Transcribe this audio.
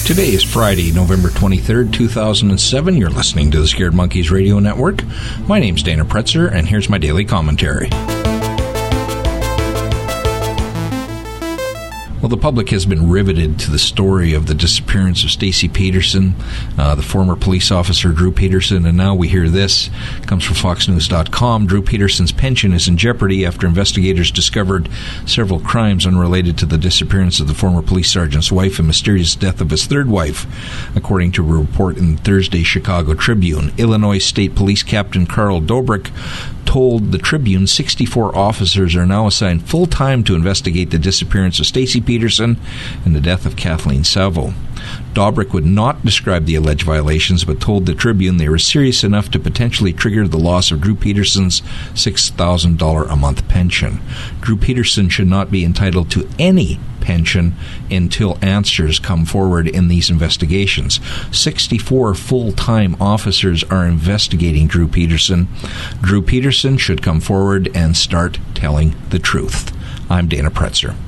Today is Friday, November 23rd, 2007. You're listening to the Scared Monkeys Radio Network. My name's Dana Pretzer, and here's my daily commentary. Well, the public has been riveted to the story of the disappearance of Stacy Peterson, the former police officer Drew Peterson, and now we hear this. It comes from FoxNews.com. Drew Peterson's pension is in jeopardy after investigators discovered several crimes unrelated to the disappearance of the former police sergeant's wife and mysterious death of his third wife, according to a report in Thursday's Chicago Tribune. Illinois State Police Captain Carl Dobrik told the Tribune 64 officers are now assigned full-time to investigate the disappearance of Stacy Peterson and the death of Kathleen Saville. Dobrik would not describe the alleged violations, but told the Tribune they were serious enough to potentially trigger the loss of Drew Peterson's $6,000 a month pension. Drew Peterson should not be entitled to any pension until answers come forward in these investigations. 64 full-time officers are investigating Drew Peterson. Drew Peterson should come forward and start telling the truth. I'm Dana Pretzer.